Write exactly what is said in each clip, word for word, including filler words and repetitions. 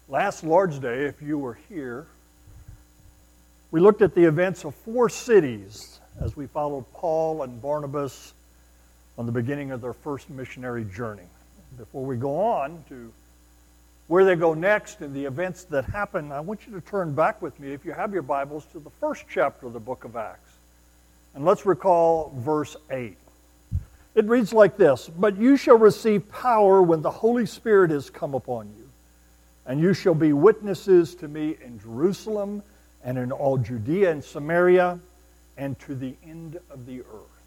Last Lord's Day, if you were here, we looked at the events of four cities as we followed Paul and Barnabas on the beginning of their first missionary journey. Before we go on to where they go next and the events that happen, I want you to turn back with me, if you have your Bibles, to the first chapter of the book of Acts. And let's recall verse eight. It reads like this: "But you shall receive power when the Holy Spirit is come upon you, and you shall be witnesses to me in Jerusalem and in all Judea and Samaria and to the end of the earth."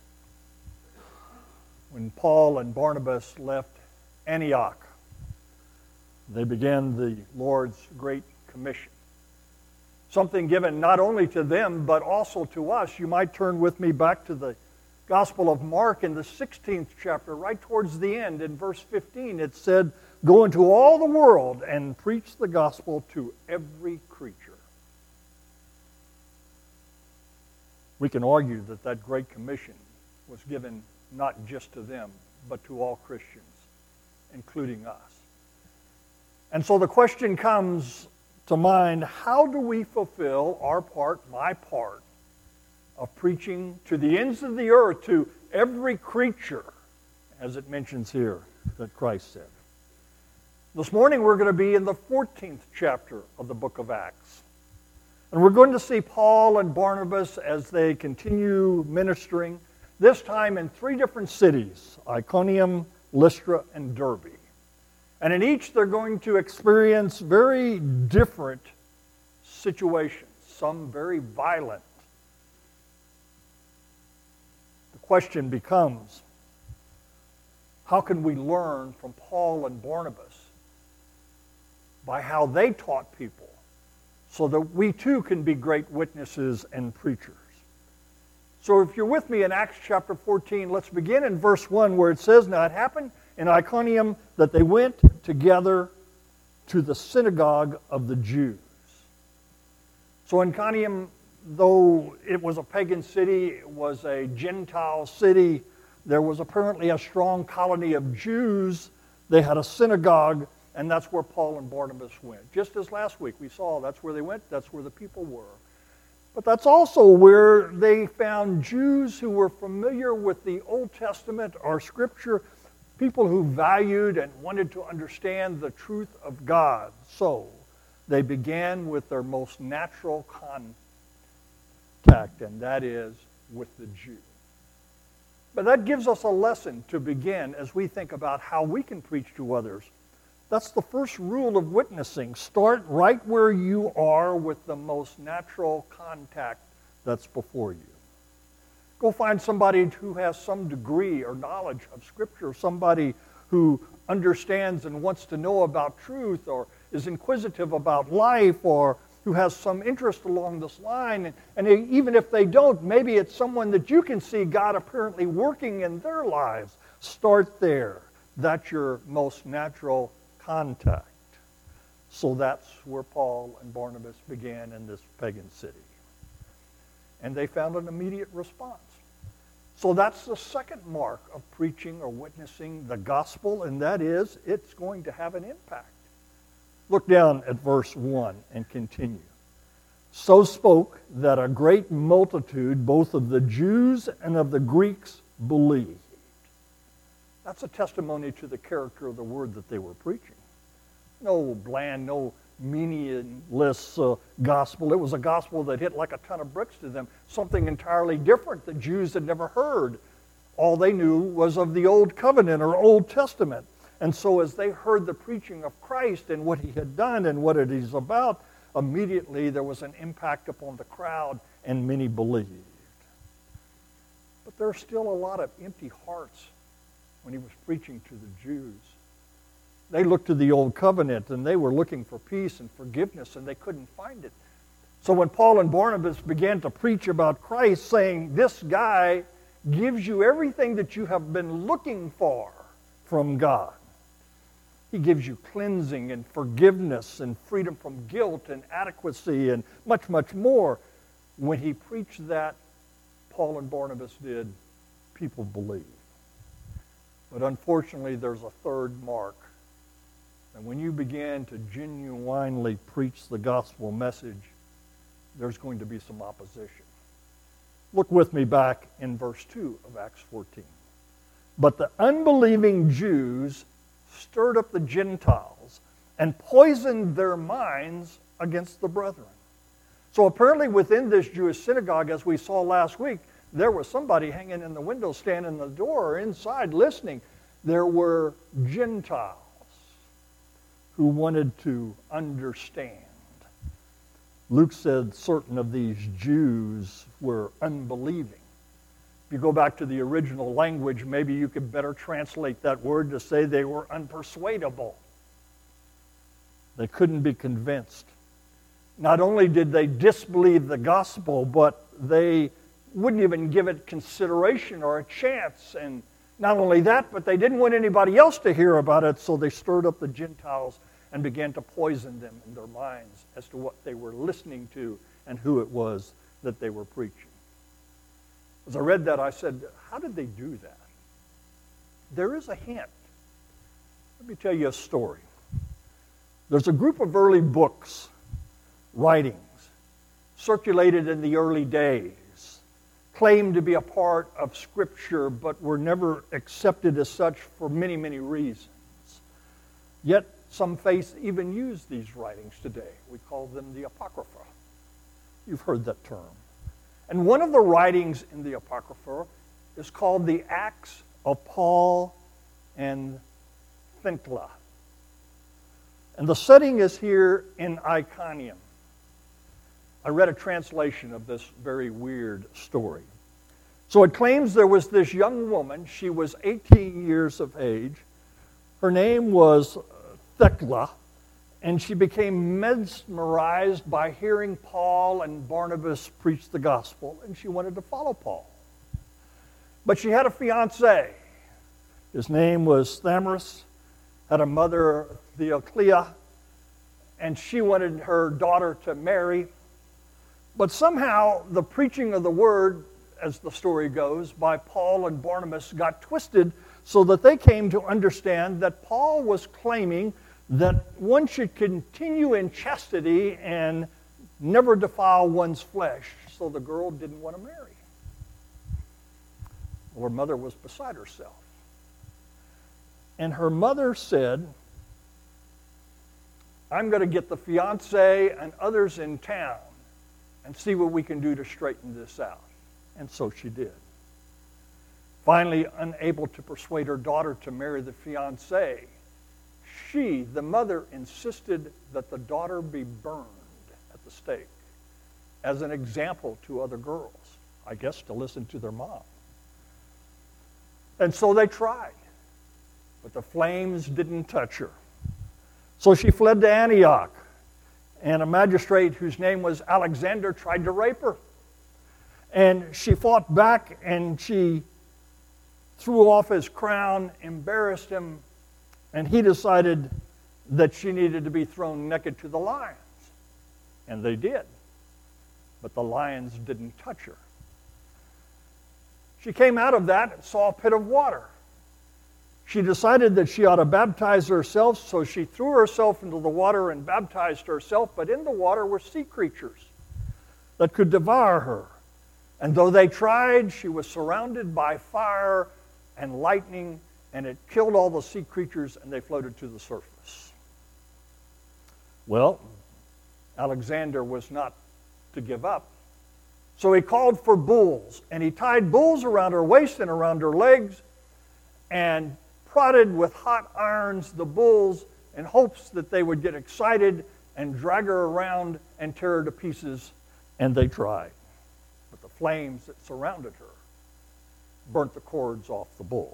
When Paul and Barnabas left Antioch, they began the Lord's Great Commission. Something given not only to them, but also to us. You might turn with me back to the Gospel of Mark in the sixteenth chapter, right towards the end. In verse fifteen, it said, "Go into all the world and preach the gospel to every creature." We can argue that that Great Commission was given not just to them, but to all Christians, including us. And so the question comes to mind, how do we fulfill our part, my part, of preaching to the ends of the earth, to every creature, as it mentions here that Christ said? This morning we're going to be in the fourteenth chapter of the book of Acts. And we're going to see Paul and Barnabas as they continue ministering, this time in three different cities: Iconium, Lystra, and Derbe. And in each they're going to experience very different situations, some very violent. The question becomes, how can we learn from Paul and Barnabas by how they taught people, so that we too can be great witnesses and preachers? So if you're with me in Acts chapter fourteen, let's begin in verse one, where it says, "Now it happened in Iconium that they went together to the synagogue of the Jews." So Iconium, though it was a pagan city, it was a Gentile city, there was apparently a strong colony of Jews. They had a synagogue, and that's where Paul and Barnabas went. Just as last week we saw, that's where they went, that's where the people were. But that's also where they found Jews who were familiar with the Old Testament or Scripture, people who valued and wanted to understand the truth of God. So they began with their most natural contact, and that is with the Jew. But that gives us a lesson to begin as we think about how we can preach to others. That's the first rule of witnessing. Start right where you are with the most natural contact that's before you. Go find somebody who has some degree or knowledge of Scripture, somebody who understands and wants to know about truth, or is inquisitive about life, or who has some interest along this line. And, and even if they don't, maybe it's someone that you can see God apparently working in their lives. Start there. That's your most natural contact. So that's where Paul and Barnabas began in this pagan city. And they found an immediate response. So that's the second mark of preaching or witnessing the gospel, and that is it's going to have an impact. Look down at verse one and continue. "So spoke that a great multitude, both of the Jews and of the Greeks, believed." That's a testimony to the character of the word that they were preaching. No bland, no meaningless uh, gospel. It was a gospel that hit like a ton of bricks to them, something entirely different that Jews had never heard. All they knew was of the Old Covenant or Old Testament. And so as they heard the preaching of Christ and what he had done and what it is about, immediately there was an impact upon the crowd and many believed. But there are still a lot of empty hearts when he was preaching to the Jews. They looked to the Old Covenant, and they were looking for peace and forgiveness, and they couldn't find it. So when Paul and Barnabas began to preach about Christ, saying, this guy gives you everything that you have been looking for from God. He gives you cleansing and forgiveness and freedom from guilt and adequacy and much, much more. When he preached that, Paul and Barnabas did, people believed. But unfortunately, there's a third mark And when you begin to genuinely preach the gospel message, there's going to be some opposition. Look with me back in verse two of Acts fourteen. But the unbelieving Jews stirred up the Gentiles and poisoned their minds against the brethren. So apparently within this Jewish synagogue, as we saw last week, there was somebody hanging in the window, standing in the door, or inside listening. There were Gentiles who wanted to understand. Luke said certain of these Jews were unbelieving. If you go back to the original language, maybe you could better translate that word to say they were unpersuadable. They couldn't be convinced. Not only did they disbelieve the gospel, but they wouldn't even give it consideration or a chance. And not only that, but they didn't want anybody else to hear about it, so they stirred up the Gentiles and began to poison them in their minds as to what they were listening to and who it was that they were preaching. As I read that, I said, how did they do that? There is a hint. Let me tell you a story. There's a group of early books, writings, circulated in the early days, claimed to be a part of Scripture, but were never accepted as such for many, many reasons. Yet, some faiths even use these writings today. We call them the Apocrypha. You've heard that term. And one of the writings in the Apocrypha is called the Acts of Paul and Thecla. And the setting is here in Iconium. I read a translation of this very weird story. So it claims there was this young woman. She was eighteen years of age. Her name was Thecla, and she became mesmerized by hearing Paul and Barnabas preach the gospel, and she wanted to follow Paul. But she had a fiancé. His name was Thamyris, had a mother, Theoclia, and she wanted her daughter to marry. But somehow the preaching of the word, as the story goes, by Paul and Barnabas got twisted so that they came to understand that Paul was claiming that one should continue in chastity and never defile one's flesh, so the girl didn't want to marry. Well, her mother was beside herself. And her mother said, I'm going to get the fiancé and others in town and see what we can do to straighten this out. And so she did. Finally, unable to persuade her daughter to marry the fiancé, she, the mother, insisted that the daughter be burned at the stake as an example to other girls, I guess to listen to their mom. And so they tried, but the flames didn't touch her. So she fled to Antioch, and a magistrate whose name was Alexander tried to rape her. And she fought back, and she threw off his crown, embarrassed him, and he decided that she needed to be thrown naked to the lions. And they did. But the lions didn't touch her. She came out of that and saw a pit of water. She decided that she ought to baptize herself, so she threw herself into the water and baptized herself, but in the water were sea creatures that could devour her. And though they tried, she was surrounded by fire and lightning, and it killed all the sea creatures, and they floated to the surface. Well, Alexander was not to give up. So he called for bulls, and he tied bulls around her waist and around her legs, and prodded with hot irons the bulls in hopes that they would get excited and drag her around and tear her to pieces, and they tried. But the flames that surrounded her burnt the cords off the bull.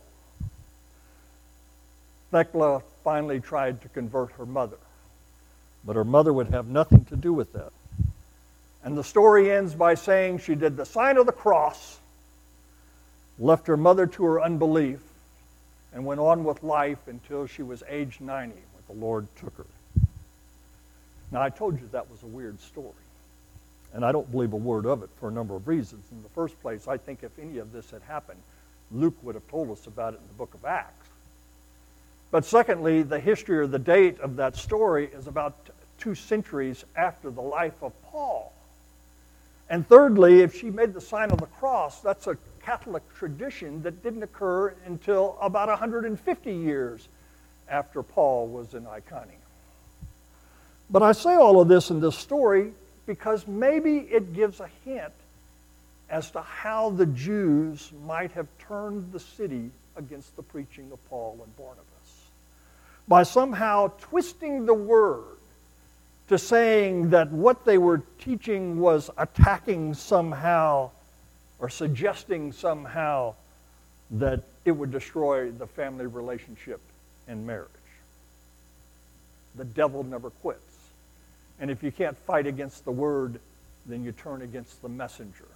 Thecla finally tried to convert her mother, but her mother would have nothing to do with that. And the story ends by saying she did the sign of the cross, left her mother to her unbelief, and went on with life until she was age ninety when the Lord took her. Now, I told you that was a weird story, and I don't believe a word of it for a number of reasons. In the first place, I think if any of this had happened, Luke would have told us about it in the book of Acts. But secondly, the history or the date of that story is about two centuries after the life of Paul. And thirdly, if she made the sign of the cross, that's a Catholic tradition that didn't occur until about one hundred fifty years after Paul was in Iconium. But I say all of this in this story because maybe it gives a hint as to how the Jews might have turned the city against the preaching of Paul and Barnabas, by somehow twisting the word to saying that what they were teaching was attacking somehow or suggesting somehow that it would destroy the family relationship and marriage. The devil never quits. And if you can't fight against the word, then you turn against the messenger.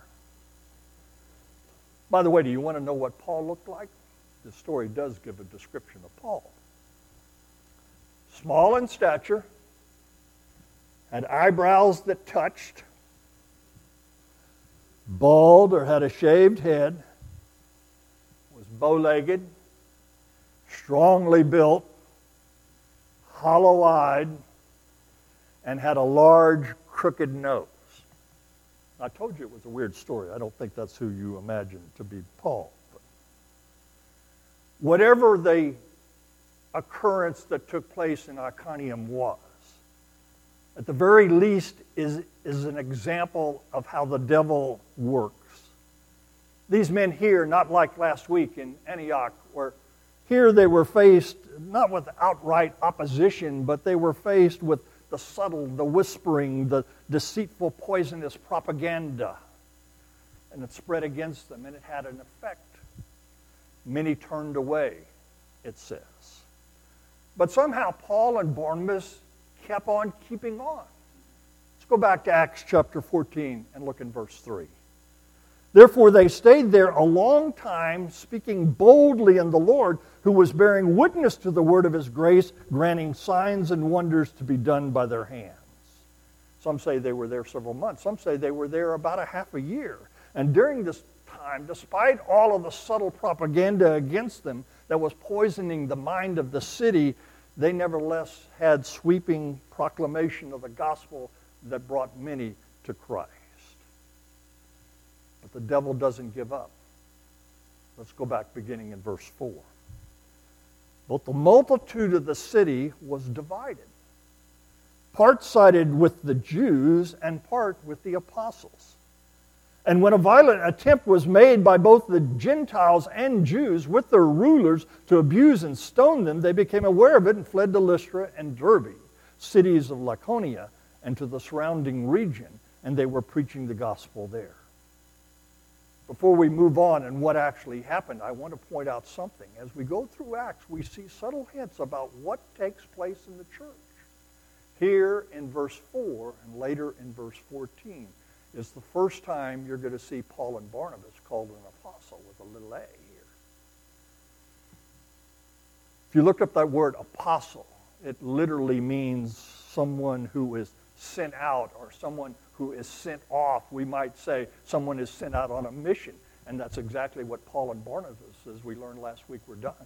By the way, do you want to know what Paul looked like? The story does give a description of Paul. Small in stature, had eyebrows that touched, bald or had a shaved head, was bow-legged, strongly built, hollow-eyed, and had a large, crooked nose. I told you it was a weird story. I don't think that's who you imagine to be Paul. But whatever the occurrence that took place in Iconium was, at the very least, is, is an example of how the devil works. These men here, not like last week in Antioch, where here they were faced not with outright opposition, but they were faced with the subtle, the whispering, the deceitful, poisonous propaganda. And it spread against them, and it had an effect. Many turned away, it says. But somehow Paul and Barnabas kept on keeping on. Let's go back to Acts chapter fourteen and look in verse three. Therefore they stayed there a long time, speaking boldly in the Lord, who was bearing witness to the word of his grace, granting signs and wonders to be done by their hands. Some say they were there several months. Some say they were there about a half a year. And during this time, despite all of the subtle propaganda against them that was poisoning the mind of the city, they nevertheless had sweeping proclamation of the gospel that brought many to Christ. But the devil doesn't give up. Let's go back beginning in verse four. But the multitude of the city was divided. Part sided with the Jews and part with the apostles. And when a violent attempt was made by both the Gentiles and Jews with their rulers to abuse and stone them, they became aware of it and fled to Lystra and Derbe, cities of Lycaonia, and to the surrounding region, and they were preaching the gospel there. Before we move on and what actually happened, I want to point out something. As we go through Acts, we see subtle hints about what takes place in the church. Here in verse four and later in verse fourteen is the first time you're going to see Paul and Barnabas called an apostle with a little a here. If you look up that word apostle, it literally means someone who is sent out or someone who is sent off. We might say someone is sent out on a mission, and that's exactly what Paul and Barnabas, as we learned last week, were done.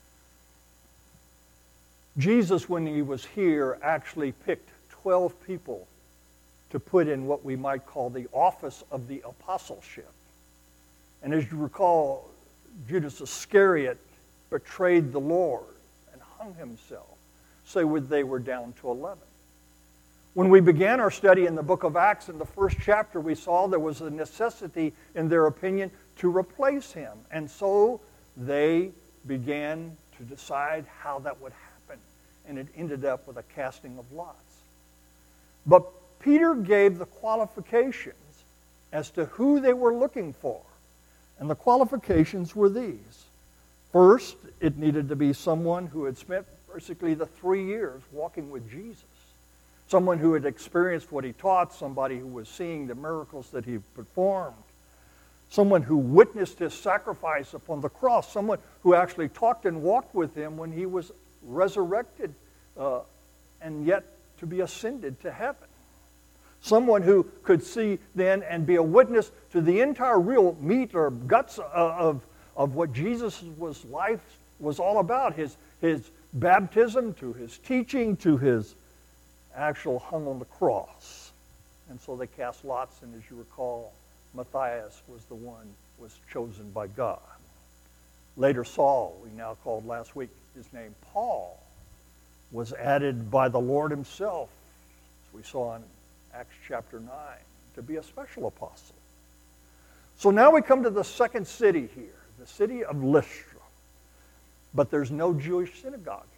Jesus, when he was here, actually picked twelve people to put in what we might call the office of the apostleship. And as you recall, Judas Iscariot betrayed the Lord and hung himself. So they were down to eleven. When we began our study in the book of Acts, in the first chapter, we saw there was a necessity, in their opinion, to replace him. And so they began to decide how that would happen. And it ended up with a casting of lots. But Peter gave the qualifications as to who they were looking for. And the qualifications were these. First, it needed to be someone who had spent basically the three years walking with Jesus. Someone who had experienced what he taught, somebody who was seeing the miracles that he performed. Someone who witnessed his sacrifice upon the cross. Someone who actually talked and walked with him when he was resurrected uh, and yet to be ascended to heaven. Someone who could see then and be a witness to the entire real meat or guts of, of, of what Jesus' was life was all about. His, his baptism, to his teaching, to his actual hung on the cross. And so they cast lots, and as you recall, Matthias was the one who was chosen by God. Later, Saul, we now called last week his name Paul, was added by the Lord himself, as we saw in Acts chapter nine, to be a special apostle. So now we come to the second city here, the city of Lystra. But there's no Jewish synagogue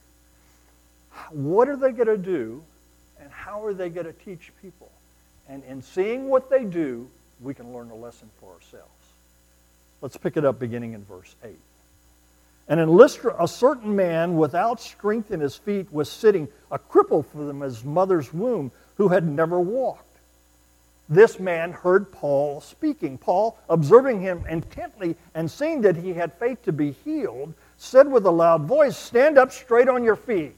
here. What are they going to do, and how are they going to teach people? And in seeing what they do, we can learn a lesson for ourselves. Let's pick it up beginning in verse eight. And in Lystra, a certain man without strength in his feet was sitting, a cripple from his mother's womb, who had never walked. This man heard Paul speaking. Paul, observing him intently and seeing that he had faith to be healed, said with a loud voice, "Stand up straight on your feet."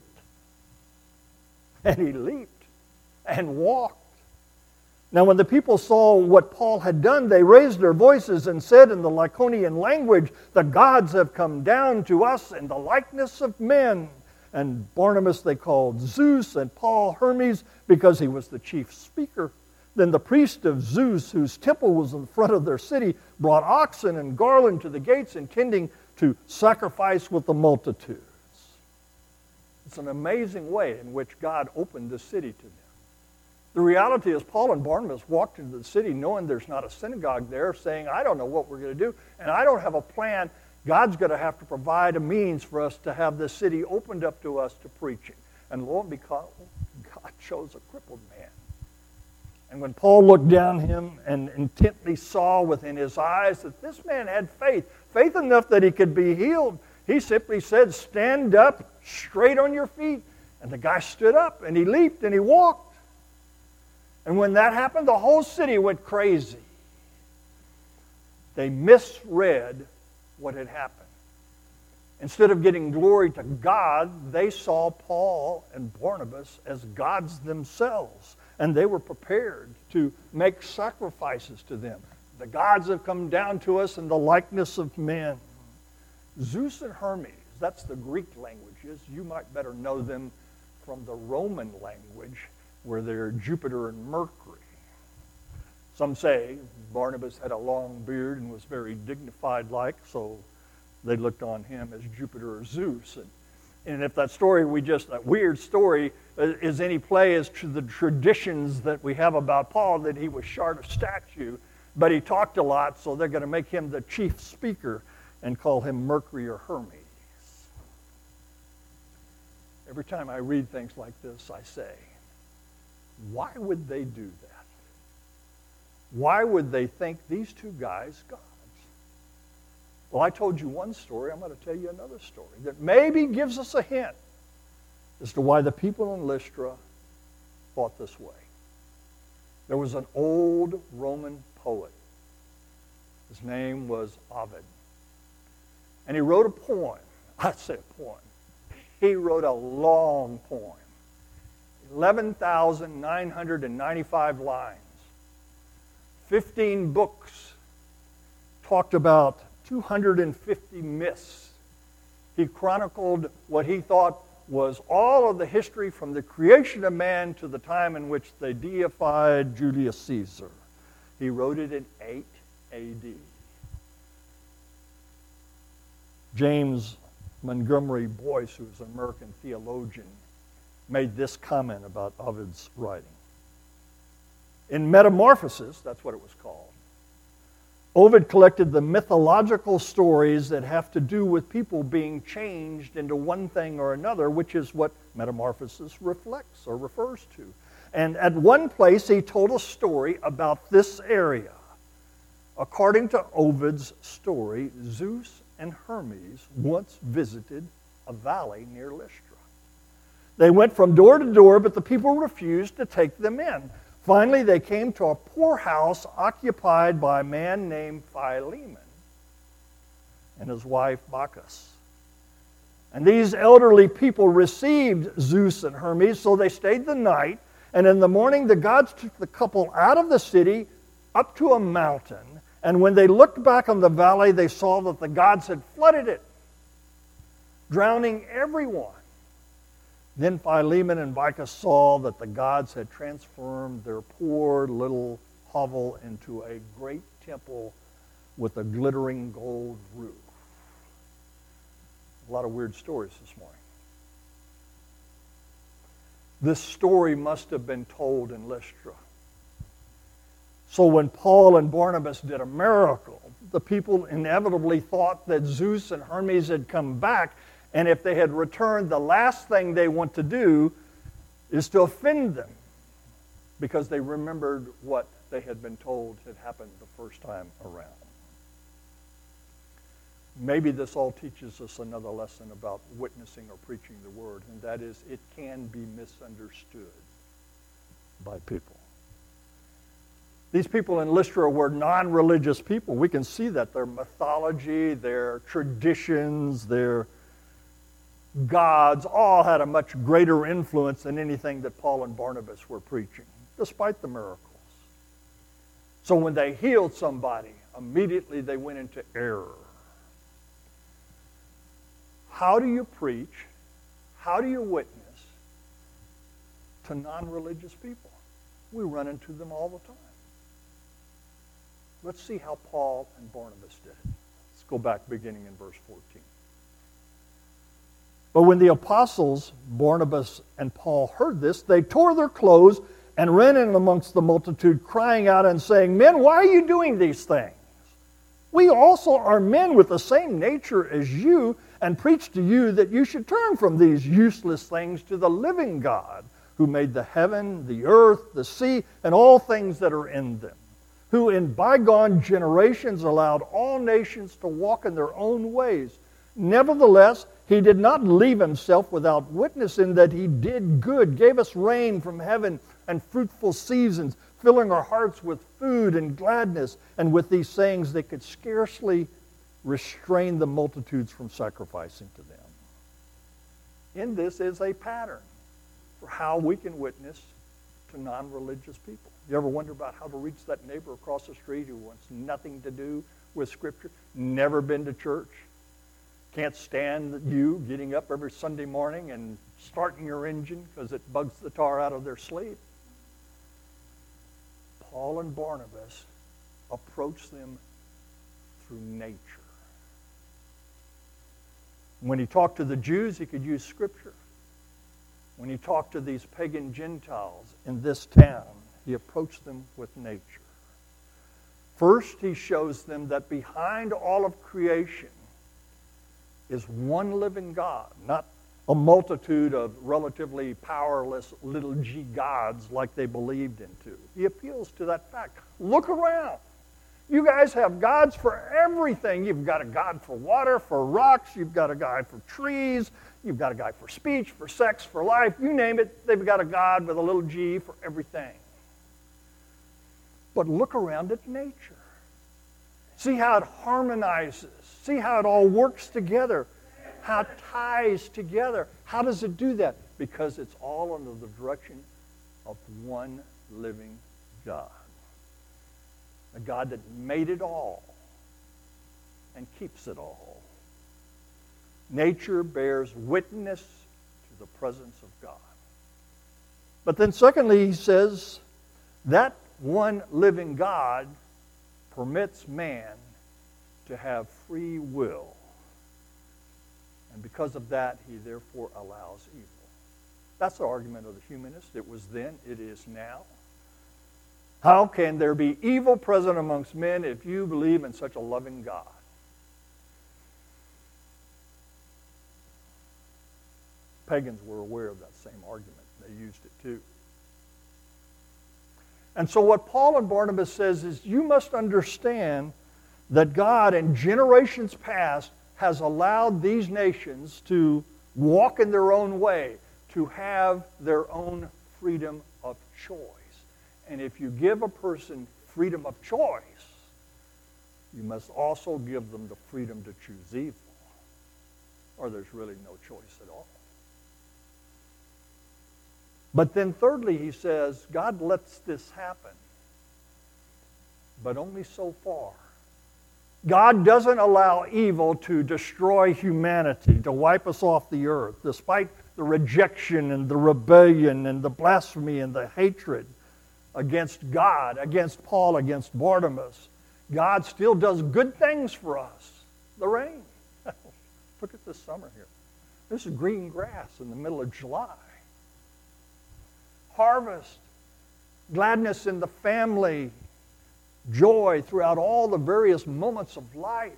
And he leaped and walked. Now when the people saw what Paul had done, they raised their voices and said in the Lycaonian language, "The gods have come down to us in the likeness of men." And Barnabas they called Zeus, and Paul Hermes, because he was the chief speaker. Then the priest of Zeus, whose temple was in front of their city, brought oxen and garland to the gates, intending to sacrifice with the multitudes. It's an amazing way in which God opened the city to them. The reality is Paul and Barnabas walked into the city knowing there's not a synagogue there, saying, "I don't know what we're going to do, and I don't have a plan. God's going to have to provide a means for us to have this city opened up to us to preaching." And lo and behold, God chose a crippled man. And when Paul looked down him and intently saw within his eyes that this man had faith, faith enough that he could be healed, he simply said, "Stand up straight on your feet." And the guy stood up, and he leaped, and he walked. And when that happened, the whole city went crazy. They misread what had happened. Instead of getting glory to God, they saw Paul and Barnabas as gods themselves. And they were prepared to make sacrifices to them. The gods have come down to us in the likeness of men. Zeus and Hermes, that's the Greek languages. You might better know them from the Roman language, where they're Jupiter and Mercury. Some say Barnabas had a long beard and was very dignified-like, so they looked on him as Jupiter or Zeus. And, and if that story, we just, that weird story, is any play as to the traditions that we have about Paul, that he was short of stature, but he talked a lot, so they're going to make him the chief speaker and call him Mercury or Hermes. Every time I read things like this, I say, why would they do that? Why would they think these two guys gods? Well, I told you one story. I'm going to tell you another story that maybe gives us a hint as to why the people in Lystra thought this way. There was an old Roman poet. His name was Ovid. And he wrote a poem. I say a poem. He wrote a long poem. eleven thousand nine hundred ninety-five lines. fifteen books. Talked about two hundred fifty myths. He chronicled what he thought was all of the history from the creation of man to the time in which they deified Julius Caesar. He wrote it in eight A D. James Montgomery Boyce, who was an American theologian, made this comment about Ovid's writing. In Metamorphoses, that's what it was called, Ovid collected the mythological stories that have to do with people being changed into one thing or another, which is what Metamorphoses reflects or refers to. And at one place, he told a story about this area. According to Ovid's story, Zeus and Hermes once visited a valley near Lystra. They went from door to door, but the people refused to take them in. Finally, they came to a poor house occupied by a man named Philemon and his wife Bacchus. And these elderly people received Zeus and Hermes, so they stayed the night. And in the morning, the gods took the couple out of the city up to a mountain. And when they looked back on the valley, they saw that the gods had flooded it. drowning everyone. Then Philemon and Vicus saw that the gods had transformed their poor little hovel into a great temple with a glittering gold roof. A lot of weird stories this morning. This story must have been told in Lystra. So when Paul and Barnabas did a miracle, the people inevitably thought that Zeus and Hermes had come back, and if they had returned, the last thing they want to do is to offend them, because they remembered what they had been told had happened the first time around. Maybe this all teaches us another lesson about witnessing or preaching the word, and that is it can be misunderstood by people. These people in Lystra were non-religious people. We can see that their mythology, their traditions, their gods all had a much greater influence than anything that Paul and Barnabas were preaching, despite the miracles. So when they healed somebody, immediately they went into error. How do you preach? How do you witness to non-religious people? We run into them all the time. Let's see how Paul and Barnabas did it. Let's go back beginning in verse fourteen. But when the apostles, Barnabas and Paul, heard this, they tore their clothes and ran in amongst the multitude, crying out and saying, "Men, why are you doing these things? We also are men with the same nature as you, and preach to you that you should turn from these useless things to the living God, who made the heaven, the earth, the sea, and all things that are in them, who in bygone generations allowed all nations to walk in their own ways. Nevertheless, he did not leave himself without witness in that he did good, gave us rain from heaven and fruitful seasons, filling our hearts with food and gladness. And with these sayings they could scarcely restrain the multitudes from sacrificing to them." In this is a pattern for how we can witness to non-religious people. You ever wonder about how to reach that neighbor across the street who wants nothing to do with Scripture, never been to church, can't stand you getting up every Sunday morning and starting your engine because it bugs the tar out of their sleep? Paul and Barnabas approached them through nature. When he talked to the Jews, he could use Scripture. When he talked to these pagan Gentiles in this town, he approached them with nature. First, he shows them that behind all of creation is one living God, not a multitude of relatively powerless little g gods like they believed into. He appeals to that fact. Look around. You guys have gods for everything. You've got a God for water, for rocks. You've got a guy for trees. You've got a guy for speech, for sex, for life. You name it, they've got a God with a little g for everything. But look around at nature. See how it harmonizes. See how it all works together. How it ties together. How does it do that? Because it's all under the direction of one living God. A God that made it all and keeps it all. Nature bears witness to the presence of God. But then secondly, he says that one living God permits man to have free will. And because of that, he therefore allows evil. That's the argument of the humanist. It was then, it is now. How can there be evil present amongst men if you believe in such a loving God? Pagans were aware of that same argument. They used it too. And so what Paul and Barnabas says is you must understand that God in generations past has allowed these nations to walk in their own way, to have their own freedom of choice. And if you give a person freedom of choice, you must also give them the freedom to choose evil, or there's really no choice at all. But then thirdly, he says, God lets this happen, but only so far. God doesn't allow evil to destroy humanity, to wipe us off the earth, despite the rejection and the rebellion and the blasphemy and the hatred against God, against Paul, against Barnabas. God still does good things for us. The rain. Look at this summer here. This is green grass in the middle of July. Harvest, gladness in the family, joy throughout all the various moments of life.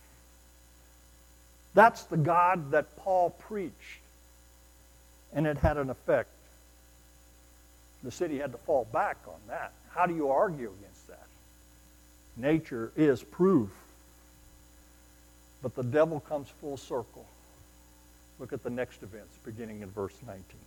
That's the God that Paul preached, and it had an effect. The city had to fall back on that. How do you argue against that? Nature is proof. But the devil comes full circle. Look at the next events beginning in verse nineteen.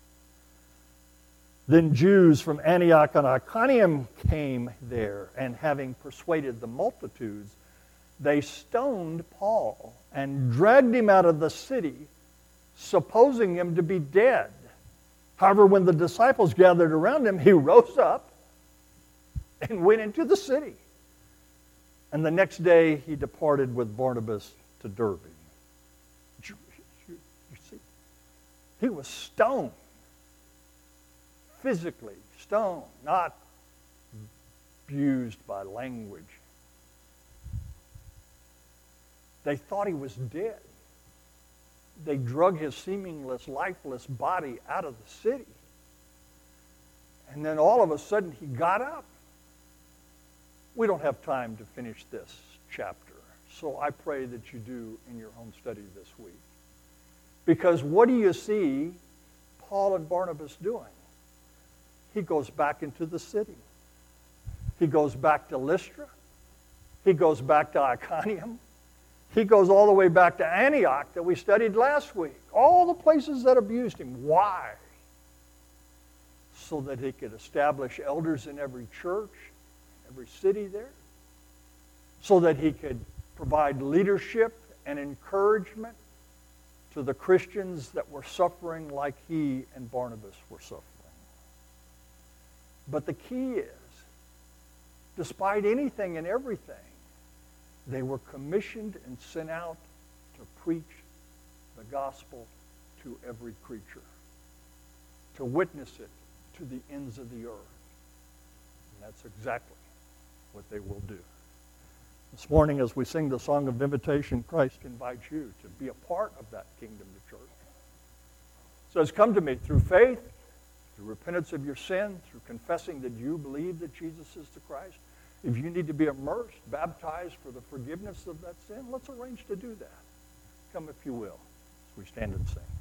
Then Jews from Antioch and Iconium came there, and having persuaded the multitudes, they stoned Paul and dragged him out of the city, supposing him to be dead. However, when the disciples gathered around him, he rose up and went into the city. And the next day he departed with Barnabas to Derbe. You, you, you see, he was stoned. Physically stoned, not abused by language. They thought he was dead. They drug his seemingly lifeless body out of the city. And then all of a sudden he got up. We don't have time to finish this chapter, so I pray that you do in your home study this week. Because what do you see Paul and Barnabas doing? He goes back into the city. He goes back to Lystra. He goes back to Iconium. He goes all the way back to Antioch that we studied last week. All the places that abused him. Why? So that he could establish elders in every church, every city there. So that he could provide leadership and encouragement to the Christians that were suffering like he and Barnabas were suffering. But the key is, despite anything and everything, they were commissioned and sent out to preach the gospel to every creature, to witness it to the ends of the earth. And that's exactly what they will do. This morning, as we sing the song of invitation, Christ invites you to be a part of that kingdom of church. It says, come to me through faith, through repentance of your sin, through confessing that you believe that Jesus is the Christ. If you need to be immersed, baptized for the forgiveness of that sin, let's arrange to do that. Come if you will, as we stand and sing.